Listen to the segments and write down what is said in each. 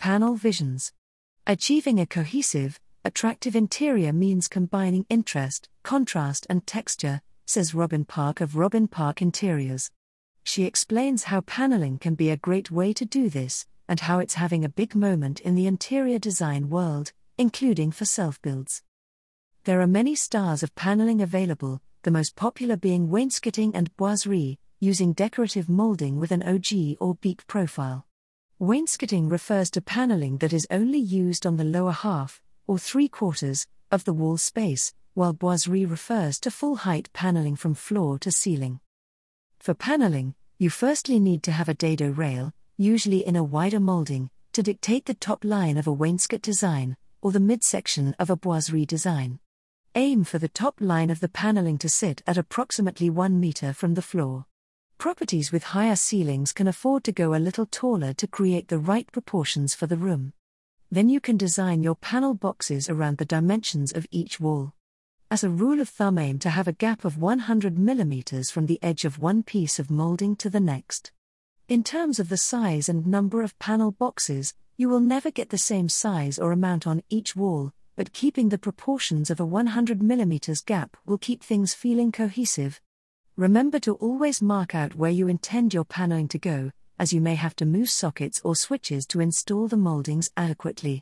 Panel visions. Achieving a cohesive, attractive interior means combining interest, contrast, and texture, says Robin Park of Robin Park Interiors. She explains how paneling can be a great way to do this, and how it's having a big moment in the interior design world, including for self-builds. There are many styles of paneling available, the most popular being wainscoting and boiserie, using decorative molding with an ogee or beak profile. Wainscoting refers to paneling that is only used on the lower half, or 3/4, of the wall space, while boiserie refers to full-height paneling from floor to ceiling. For paneling, you firstly need to have a dado rail, usually in a wider molding, to dictate the top line of a wainscot design, or the midsection of a boiserie design. Aim for the top line of the paneling to sit at approximately 1 meter from the floor. Properties with higher ceilings can afford to go a little taller to create the right proportions for the room. Then you can design your panel boxes around the dimensions of each wall. As a rule of thumb, aim to have a gap of 100 mm from the edge of one piece of molding to the next. In terms of the size and number of panel boxes, you will never get the same size or amount on each wall, but keeping the proportions of a 100 mm gap will keep things feeling cohesive. Remember to always mark out where you intend your paneling to go, as you may have to move sockets or switches to install the moldings adequately.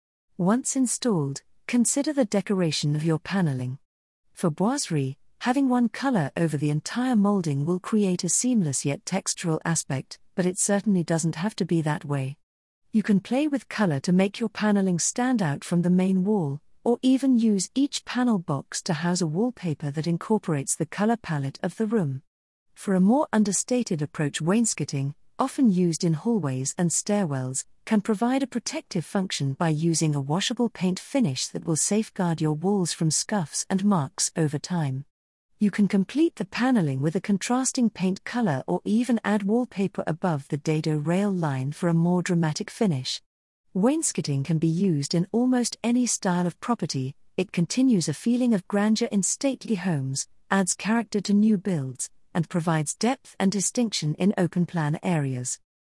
Once installed, consider the decoration of your paneling. For boiserie, having one color over the entire molding will create a seamless yet textural aspect, but it certainly doesn't have to be that way. You can play with color to make your paneling stand out from the main wall, or even use each panel box to house a wallpaper that incorporates the color palette of the room. For a more understated approach, wainscoting, often used in hallways and stairwells, can provide a protective function by using a washable paint finish that will safeguard your walls from scuffs and marks over time. You can complete the paneling with a contrasting paint color or even add wallpaper above the dado rail line for a more dramatic finish. Wainscoting can be used in almost any style of property. It continues a feeling of grandeur in stately homes, adds character to new builds, and provides depth and distinction in open-plan areas.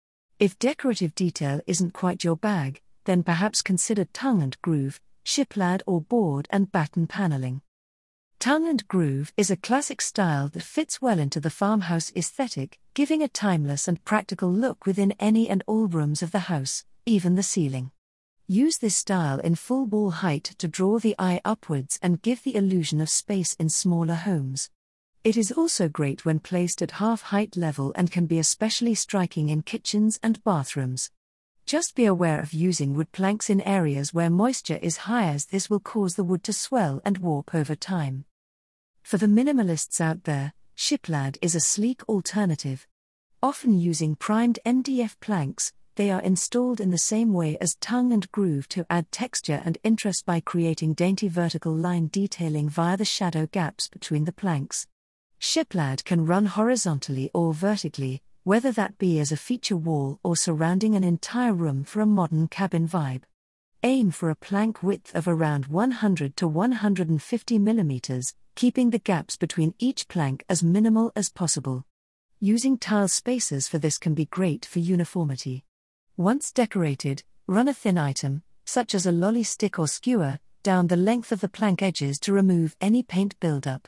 If decorative detail isn't quite your bag, then perhaps consider tongue and groove, shiplap or board and batten paneling. Tongue and groove is a classic style that fits well into the farmhouse aesthetic, giving a timeless and practical look within any and all rooms of the house, even the ceiling. Use this style in full wall height to draw the eye upwards and give the illusion of space in smaller homes. It is also great when placed at half-height level and can be especially striking in kitchens and bathrooms. Just be aware of using wood planks in areas where moisture is high, as this will cause the wood to swell and warp over time. For the minimalists out there, shiplap is a sleek alternative. Often using primed MDF planks, they are installed in the same way as tongue and groove to add texture and interest by creating dainty vertical line detailing via the shadow gaps between the planks. Shiplap can run horizontally or vertically, whether that be as a feature wall or surrounding an entire room for a modern cabin vibe. Aim for a plank width of around 100 to 150 mm, keeping the gaps between each plank as minimal as possible. Using tile spacers for this can be great for uniformity. Once decorated, run a thin item, such as a lolly stick or skewer, down the length of the plank edges to remove any paint buildup.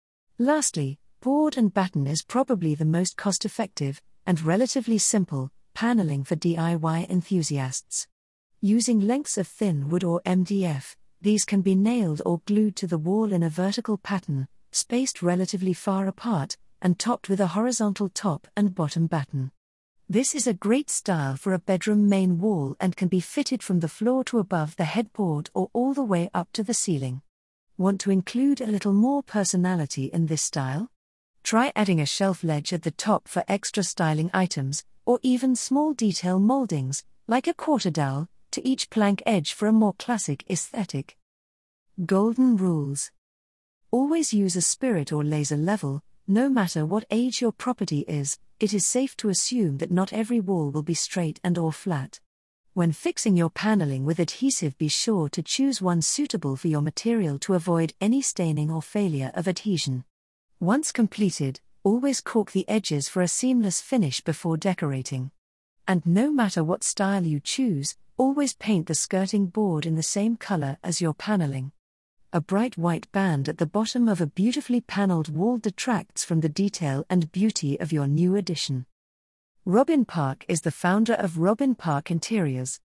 Lastly, board and batten is probably the most cost-effective, and relatively simple, paneling for DIY enthusiasts. Using lengths of thin wood or MDF, these can be nailed or glued to the wall in a vertical pattern, spaced relatively far apart, and topped with a horizontal top and bottom batten. This is a great style for a bedroom main wall and can be fitted from the floor to above the headboard or all the way up to the ceiling. Want to include a little more personality in this style? Try adding a shelf ledge at the top for extra styling items, or even small detail moldings, like a quarter dowel, to each plank edge for a more classic aesthetic. Golden rules. Always use a spirit or laser level. No matter what age your property is, it is safe to assume that not every wall will be straight and/or flat. When fixing your paneling with adhesive, be sure to choose one suitable for your material to avoid any staining or failure of adhesion. Once completed, always caulk the edges for a seamless finish before decorating. And no matter what style you choose, Always paint the skirting board in the same color as your paneling. A bright white band at the bottom of a beautifully paneled wall detracts from the detail and beauty of your new addition. Robin Park is the founder of Robin Park Interiors.